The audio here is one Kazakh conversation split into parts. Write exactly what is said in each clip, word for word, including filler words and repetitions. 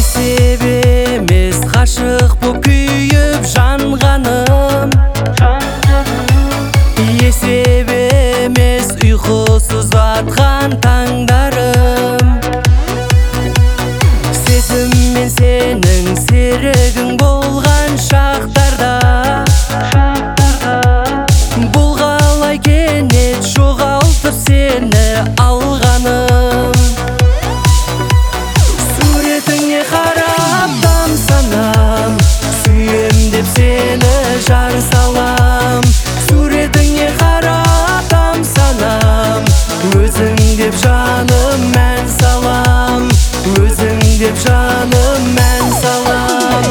есеп емес ғашық боп күйіп жанғаным, есеп емес ұйқысыз батқан таңдарым. Сезіммен сенің серігің болған шақтарда, бұл қалай кенет жоғалтып сені алғаным. Суретіңе қарап тамсанам, сүйем деп сені жар салам. Суретіңе қарап тамсанам, өзің деп жаным мән салам, өзің деп жаным мән салам.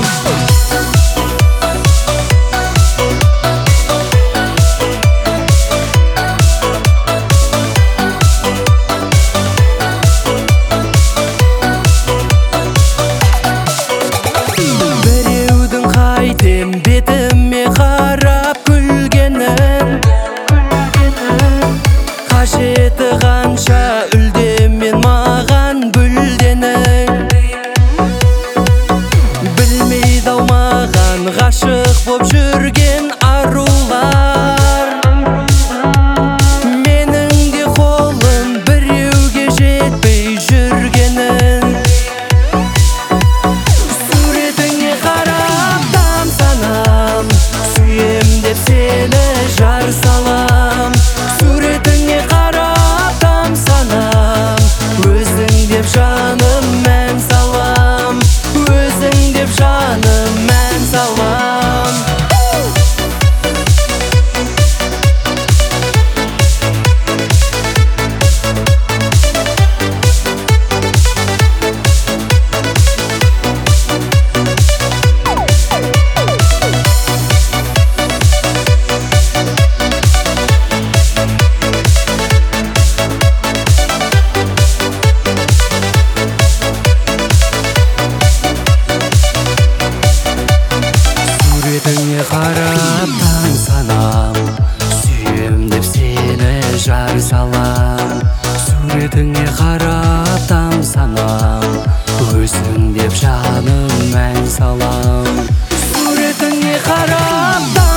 Біреудің қайтем бетіме қарап күлгенін, қажеті қанша үлдемен маған бүлденің. Білмейді ау маған ғашық боп жүрген арулар, менің де қолым біреуге жетпей жүргенін. Суретіңе қарап тамсанам, сүйем деп сені жар салам. Суретіңе қарап тамсанам, өзің деп жаным мән салам, өзің деп жаным мән салам. Суретіңе қарап тамсанам, сүйем деп сені жар салам. Суретіңе қарап тамсанам, өзің деп жаным мән салам. Суретіңе қарап